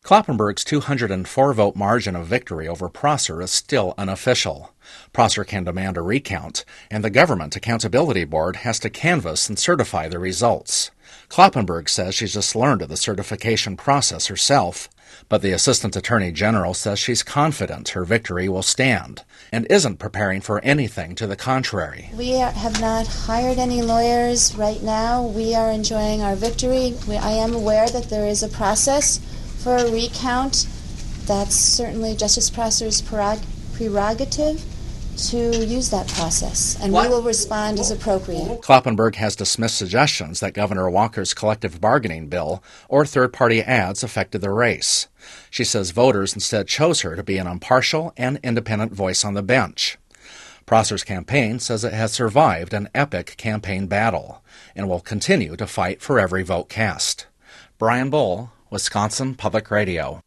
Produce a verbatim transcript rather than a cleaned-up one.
Kloppenburg's two hundred four vote margin of victory over Prosser is still unofficial. Prosser can demand a recount, and the Government Accountability Board has to canvass and certify the results. Kloppenburg says she's just learned of the certification process herself, but the Assistant Attorney General says she's confident her victory will stand and isn't preparing for anything to the contrary. We are, have not hired any lawyers right now. We are enjoying our victory. We, I am aware that there is a process for a recount. That's certainly Justice Prosser's prerogative to use that process, and what? we will respond as appropriate. Kloppenburg has dismissed suggestions that Governor Walker's collective bargaining bill or third-party ads affected the race. She says voters instead chose her to be an impartial and independent voice on the bench. Prosser's campaign says it has survived an epic campaign battle and will continue to fight for every vote cast. Brian Bull, Wisconsin Public Radio.